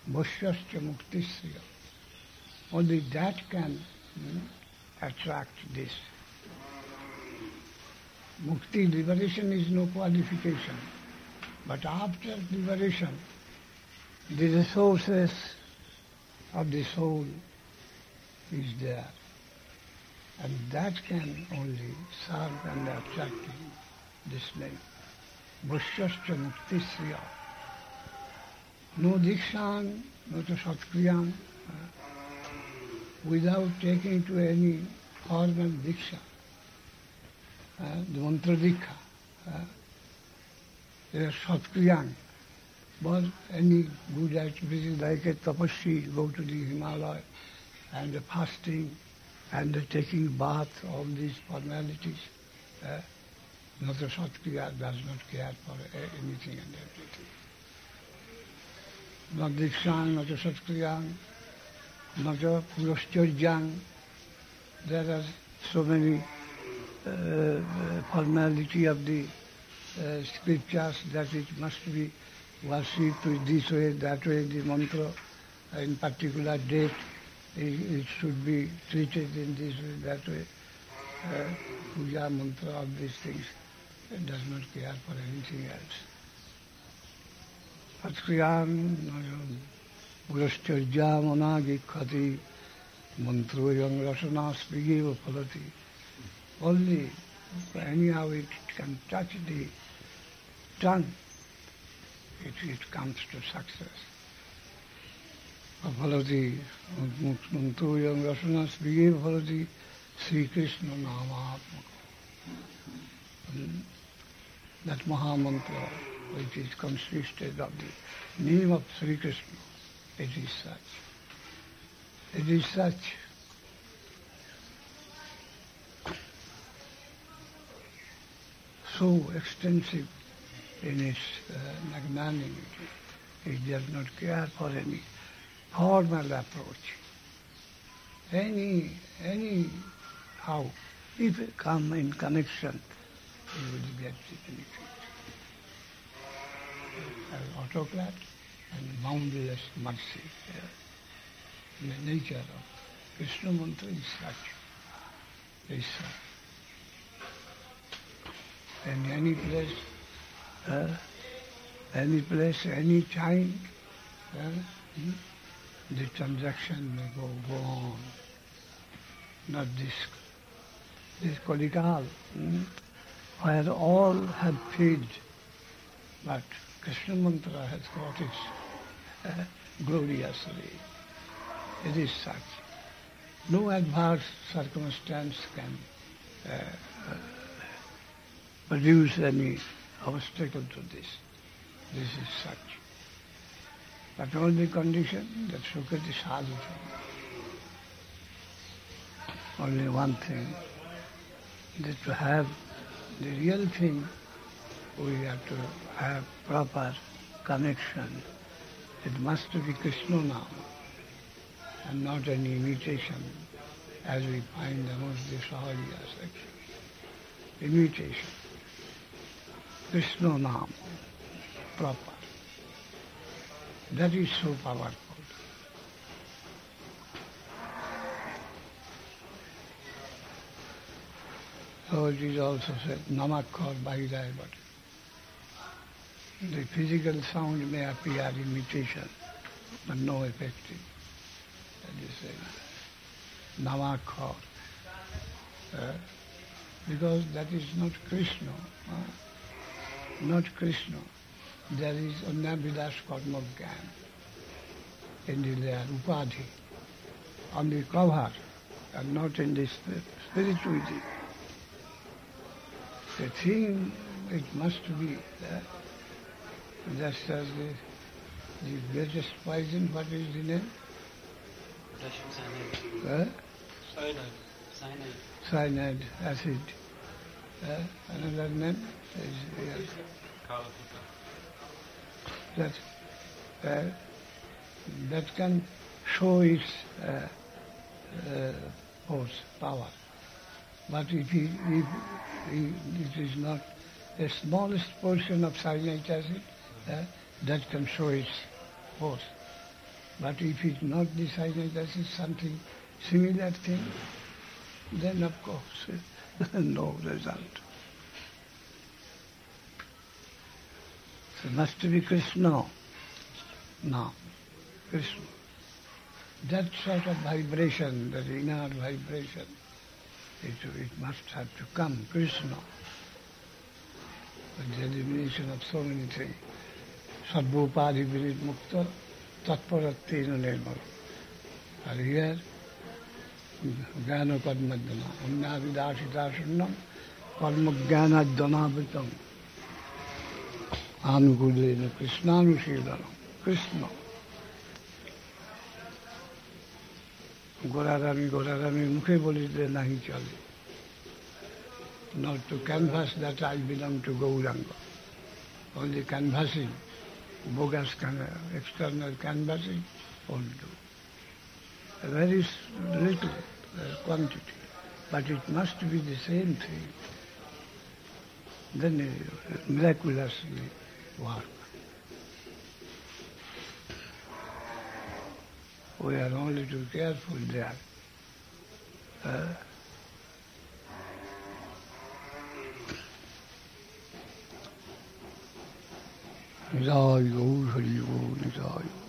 Bhushyascha muktisriya. Only that can attract this. Mukti, liberation is no qualification. But after liberation, the resources of the soul is there. And that can only serve and attract this name. Bhushyascha muktisriya. No dikshan, no to satkriyam, without taking to any formal diksha, the mantra diksha, satkriyam, but any good activity like a tapasvi, go to the Himalaya, and the fasting, and the taking bath, all these formalities, not a satkriya does not care for anything and everything. Not dikshan, not a satkriya, not a purushcharyang. There are so many formality of the scriptures that it must be worshipped with this way, that way, the mantra in particular date, it should be treated in this way, that way. Puja, mantra, all these things, it does not care for anything else. Satkriyan, purushcharyam anagikhati, mantroyam rasanaspigeva phalati. Only anyhow it can touch the tongue, it comes to success. Phalati, mantroyam rasanaspigeva phalati, Sri Krishna Namatmaka. That Mahamantra, which is consisted of the name of Sri Krishna, it is such. It is such. So extensive in its magnanimity, it does not care for any formal approach. Anyhow, if it come in connection, you will get the benefit. As autocrat and boundless mercy. The nature of Krishna mantra is such. Is such. And any place, any time, the transaction may go on. Not this Kolikal, where all have failed, but Krishna mantra has got its gloriously. It is such. No adverse circumstance can produce any obstacle to this. This is such. But only condition that Sukati sadhu. Only one thing, that to have the real thing, we have to have proper connection. It must be Krishna now, and not any imitation, as we find amongst the Sahajiya section. Imitation. Krishna Nam, proper. That is so powerful. So it is also said, Namakkar Bhairai, but the physical sound may appear imitation, but no effective. That is said, Namakkar. Because that is not Krishna. Not Krishna. There is Annavilas Karma Gyan in the layer, Upadhi, on the cover, and not in the spirituality. The thing, it must be just as the greatest poison, what is the name? Cyanide, acid. Another name is that can show its force, power. But if it is not the smallest portion of cyanide acid, that can show its force. But if it's not decided that is something similar thing, then of course no result. So must be Krishna. No, Krishna. That sort of vibration, that inner vibration, it must have to come, Krishna. With the elimination of so many things. Sarvopadi virit mukta tatparattena nirmala. And here, jnana karma dana, annavidashita sunnam, karma jnana dhanavritam, anukulena krishnanushilanam, Krishna. গোরারামি মুখে বলিতে নাহি চলে. Not to canvas that I belong to Gauranga. Only canvassing, bogus external canvassing won't do. A very little quantity, but it must be the same thing. Then it miraculously work. We are only too careful there. Jai Gaur Hari Gaur Jai.